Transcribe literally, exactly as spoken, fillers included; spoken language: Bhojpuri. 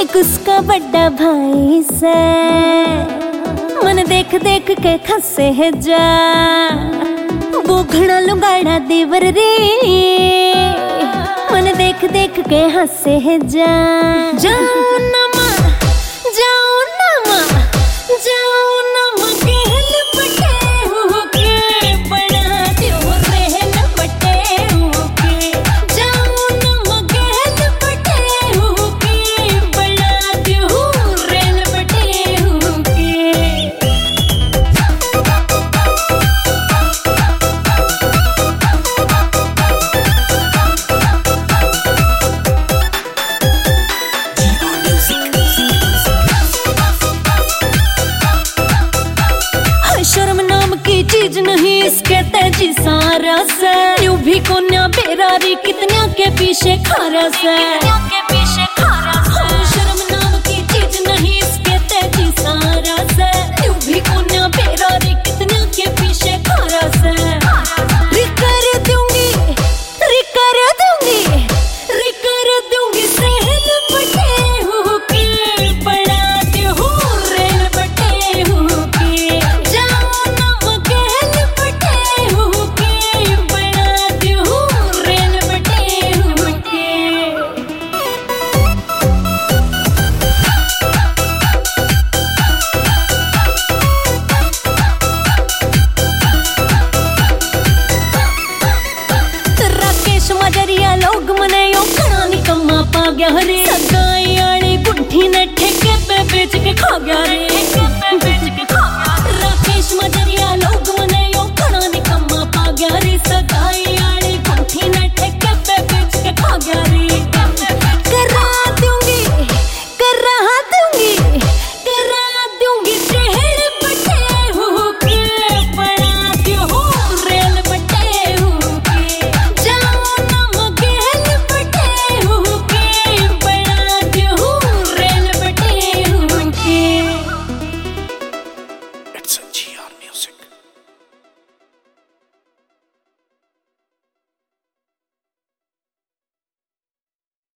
उसका बड़ा भाई से मन देख देख के खसे है जा वो घड़ा लुगाड़ा देवर रे मन देख देख के हंसे है जा जाओ नमा जाओ नमा जाओ नमा कहल बटे हो के बड़ा त्यों रहन बटे हो के जाओ नमा कहल बटे हो के बड़ा त्यों रहन बटे हो के। शर्म नाम की चीज नहीं इसके तेजी सारा से यूं भी कोन्या बेरारी कितने के पीछे खारा से शर्म नाम की चीज नहीं इसके तेजी सारा से यूं भी कोन्या बेरारी कितने के पीछे खारा से रिकर दूंगी रिकर दूंगी रिकर दूंगी सहल बटे हो के बड़ा त्यों रेल बटे हो के जाओ नम कहल बटे हो के बड़ा त्यों रेल बटे हो के। राकेश मजरिया लोग मने यो खड़ा निकम्मा पा गया रे सगाई आड़ी गुंठी ने ठेके पे बेच के खा गया रे।